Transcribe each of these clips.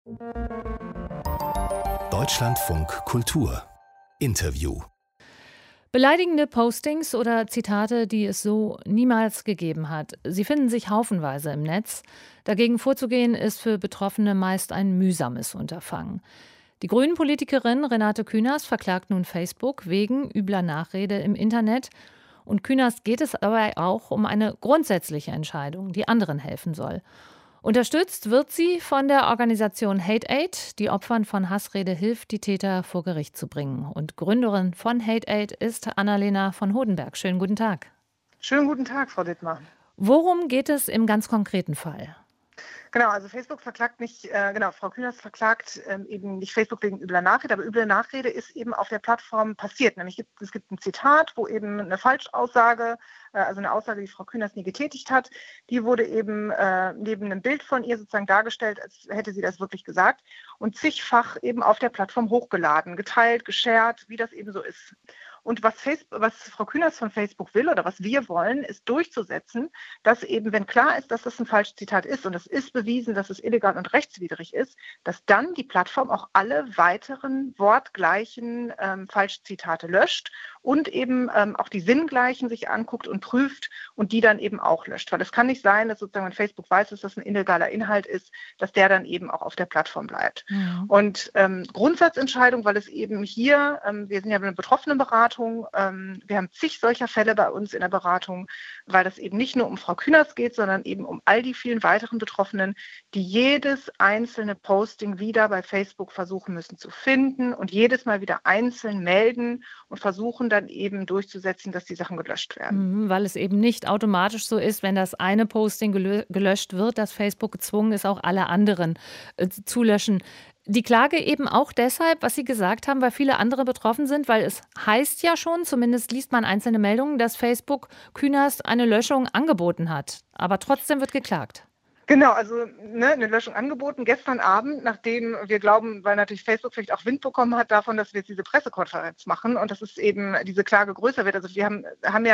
Deutschlandfunk Kultur Interview. Beleidigende Postings oder Zitate, die es so niemals gegeben hat. Sie finden sich haufenweise im Netz. Dagegen vorzugehen, ist für Betroffene meist ein mühsames Unterfangen. Die Grünen-Politikerin Renate Künast verklagt nun Facebook wegen übler Nachrede im Internet. Und Künast geht es dabei auch um eine grundsätzliche Entscheidung, die anderen helfen soll. Unterstützt wird sie von der Organisation Hate Aid, die Opfern von Hassrede hilft, die Täter vor Gericht zu bringen. Und Gründerin von Hate Aid ist Annalena von Hodenberg. Schönen guten Tag. Schönen guten Tag, Frau Dittmar. Worum geht es im ganz konkreten Fall? Genau, also Facebook verklagt nicht, Frau Künast verklagt eben nicht Facebook wegen übler Nachrede, aber üble Nachrede ist eben auf der Plattform passiert. Nämlich es gibt ein Zitat, wo eben eine Falschaussage, also eine Aussage, die Frau Künast nie getätigt hat, die wurde eben neben einem Bild von ihr sozusagen dargestellt, als hätte sie das wirklich gesagt und zigfach eben auf der Plattform hochgeladen, geteilt, geshared, wie das eben so ist. Und was Frau Künast von Facebook will oder was wir wollen, ist durchzusetzen, dass eben, wenn klar ist, dass das ein Falschzitat ist und es ist bewiesen, dass es illegal und rechtswidrig ist, dass dann die Plattform auch alle weiteren wortgleichen Falschzitate löscht und eben auch die sinngleichen sich anguckt und prüft und die dann eben auch löscht. Weil es kann nicht sein, dass sozusagen, wenn Facebook weiß, dass das ein illegaler Inhalt ist, dass der dann eben auch auf der Plattform bleibt. Ja. Und Grundsatzentscheidung, weil es eben hier, wir sind ja eine Betroffenenberatung, wir haben zig solcher Fälle bei uns in der Beratung, weil das eben nicht nur um Frau Künast geht, sondern eben um all die vielen weiteren Betroffenen, die jedes einzelne Posting wieder bei Facebook versuchen müssen zu finden und jedes Mal wieder einzeln melden und versuchen dann eben durchzusetzen, dass die Sachen gelöscht werden. Weil es eben nicht automatisch so ist, wenn das eine Posting gelöscht wird, dass Facebook gezwungen ist, auch alle anderen zu löschen. Die Klage eben auch deshalb, was Sie gesagt haben, weil viele andere betroffen sind, weil es heißt ja schon, zumindest liest man einzelne Meldungen, dass Facebook Künast eine Löschung angeboten hat. Aber trotzdem wird geklagt. Genau, also eine Löschung angeboten gestern Abend, nachdem wir glauben, weil natürlich Facebook vielleicht auch Wind bekommen hat davon, dass wir jetzt diese Pressekonferenz machen und dass es eben diese Klage größer wird. Also wir haben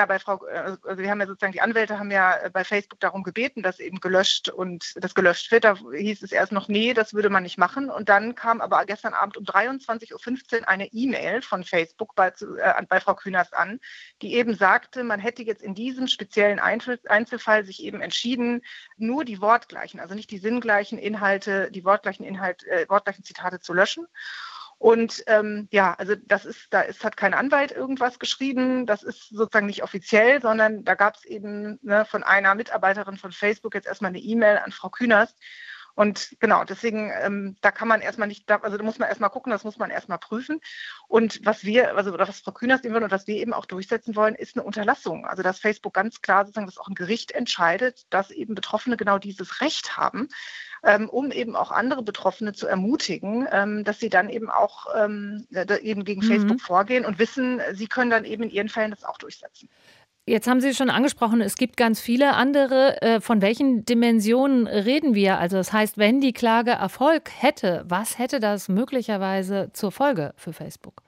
ja sozusagen die Anwälte haben ja bei Facebook darum gebeten, dass eben gelöscht wird. Da hieß es erst noch, nee, das würde man nicht machen. Und dann kam aber gestern Abend um 23:15 Uhr eine E-Mail von Facebook bei Frau Künast an, die eben sagte, man hätte jetzt in diesem speziellen Einzelfall sich eben entschieden, nur die wortgleichen, also nicht die sinngleichen Inhalte, die wortgleichen Zitate zu löschen. Und also hat kein Anwalt irgendwas geschrieben, das ist sozusagen nicht offiziell, sondern da gab es eben von einer Mitarbeiterin von Facebook jetzt erstmal eine E-Mail an Frau Künast. Und genau, deswegen, da kann man erstmal nicht, also da muss man erstmal gucken, das muss man erstmal prüfen. Und was Frau Künast eben will und was wir eben auch durchsetzen wollen, ist eine Unterlassung. Also dass Facebook ganz klar sozusagen, dass auch ein Gericht entscheidet, dass eben Betroffene genau dieses Recht haben, um eben auch andere Betroffene zu ermutigen, dass sie dann eben auch eben gegen Facebook vorgehen und wissen, sie können dann eben in ihren Fällen das auch durchsetzen. Jetzt haben Sie schon angesprochen, es gibt ganz viele andere. Von welchen Dimensionen reden wir? Also das heißt, wenn die Klage Erfolg hätte, was hätte das möglicherweise zur Folge für Facebook?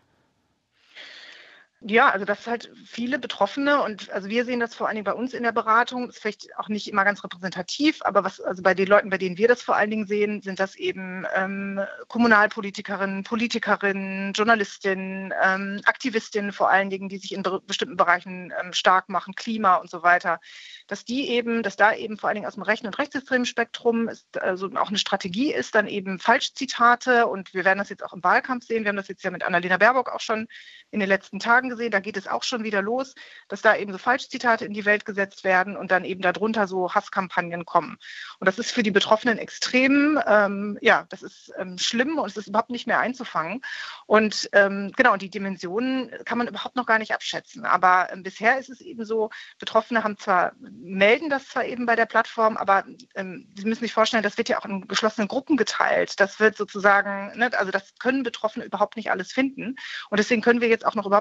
Ja, also das halt viele Betroffene und also wir sehen das vor allen Dingen bei uns in der Beratung, ist vielleicht auch nicht immer ganz repräsentativ, aber also bei den Leuten, bei denen wir das vor allen Dingen sehen, sind das eben Kommunalpolitikerinnen, Politikerinnen, Journalistinnen, Aktivistinnen vor allen Dingen, die sich in bestimmten Bereichen stark machen, Klima und so weiter, dass da eben vor allen Dingen aus dem rechten und rechtsextremen Spektrum also auch eine Strategie ist, dann eben Falschzitate und wir werden das jetzt auch im Wahlkampf sehen, wir haben das jetzt ja mit Annalena Baerbock auch schon in den letzten Tagen gesehen, da geht es auch schon wieder los, dass da eben so Falschzitate in die Welt gesetzt werden und dann eben darunter so Hasskampagnen kommen. Und das ist für die Betroffenen extrem, das ist schlimm und es ist überhaupt nicht mehr einzufangen. Und und die Dimensionen kann man überhaupt noch gar nicht abschätzen. Aber bisher ist es eben so, Betroffene melden das zwar eben bei der Plattform, aber Sie müssen sich vorstellen, das wird ja auch in geschlossenen Gruppen geteilt. Das wird sozusagen, also das können Betroffene überhaupt nicht alles finden. Und deswegen können wir jetzt auch noch überhaupt nicht einschätzen,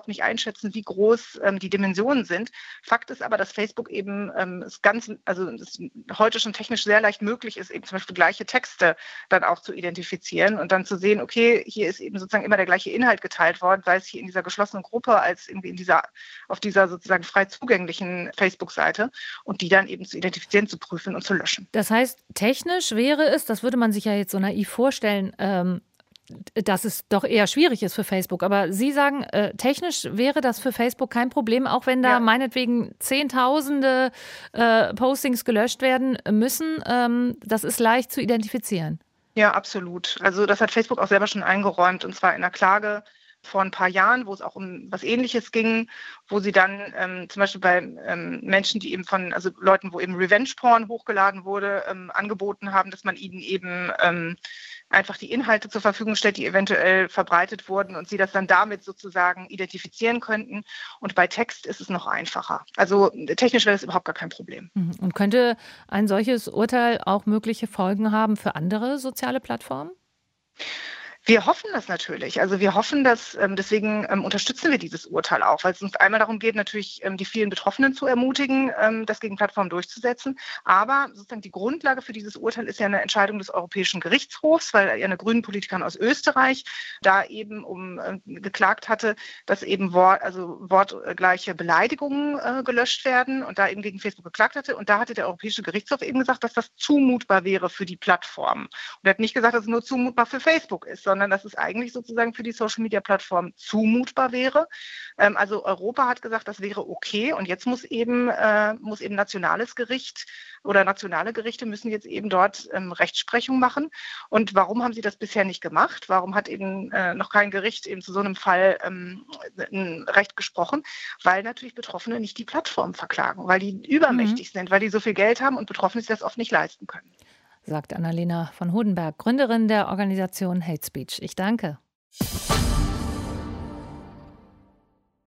einschätzen, wie groß die Dimensionen sind. Fakt ist aber, dass Facebook eben es heute schon technisch sehr leicht möglich ist, eben zum Beispiel gleiche Texte dann auch zu identifizieren und dann zu sehen, okay, hier ist eben sozusagen immer der gleiche Inhalt geteilt worden, sei es hier in dieser geschlossenen Gruppe als irgendwie auf dieser sozusagen frei zugänglichen Facebook-Seite und die dann eben zu identifizieren, zu prüfen und zu löschen. Das heißt, technisch wäre es, das würde man sich ja jetzt so naiv vorstellen, dass es doch eher schwierig ist für Facebook. Aber Sie sagen, technisch wäre das für Facebook kein Problem, auch wenn da meinetwegen Zehntausende Postings gelöscht werden müssen. Das ist leicht zu identifizieren. Ja, absolut. Also das hat Facebook auch selber schon eingeräumt, und zwar in einer Klage vor ein paar Jahren, wo es auch um was Ähnliches ging, wo sie dann zum Beispiel bei Menschen, die eben also Leuten, wo eben Revenge-Porn hochgeladen wurde, angeboten haben, dass man ihnen eben einfach die Inhalte zur Verfügung stellt, die eventuell verbreitet wurden und sie das dann damit sozusagen identifizieren könnten. Und bei Text ist es noch einfacher. Also technisch wäre das überhaupt gar kein Problem. Und könnte ein solches Urteil auch mögliche Folgen haben für andere soziale Plattformen? Wir hoffen das natürlich. Also wir hoffen, dass deswegen unterstützen wir dieses Urteil auch, weil es uns einmal darum geht, natürlich die vielen Betroffenen zu ermutigen, das gegen Plattformen durchzusetzen. Aber sozusagen die Grundlage für dieses Urteil ist ja eine Entscheidung des Europäischen Gerichtshofs, weil ja eine grünen Politikerin aus Österreich da eben geklagt hatte, dass eben wortgleiche Beleidigungen gelöscht werden und da eben gegen Facebook geklagt hatte. Und da hatte der Europäische Gerichtshof eben gesagt, dass das zumutbar wäre für die Plattformen. Und er hat nicht gesagt, dass es nur zumutbar für Facebook ist, sondern dass es eigentlich sozusagen für die Social-Media-Plattform zumutbar wäre. Also Europa hat gesagt, das wäre okay. Und jetzt muss eben nationales Gericht oder nationale Gerichte müssen jetzt eben dort Rechtsprechung machen. Und warum haben sie das bisher nicht gemacht? Warum hat eben noch kein Gericht eben zu so einem Fall ein Recht gesprochen? Weil natürlich Betroffene nicht die Plattform verklagen, weil die übermächtig sind, weil die so viel Geld haben und Betroffene sich das oft nicht leisten können. Sagt Annalena von Hodenberg, Gründerin der Organisation Hate Speech. Ich danke.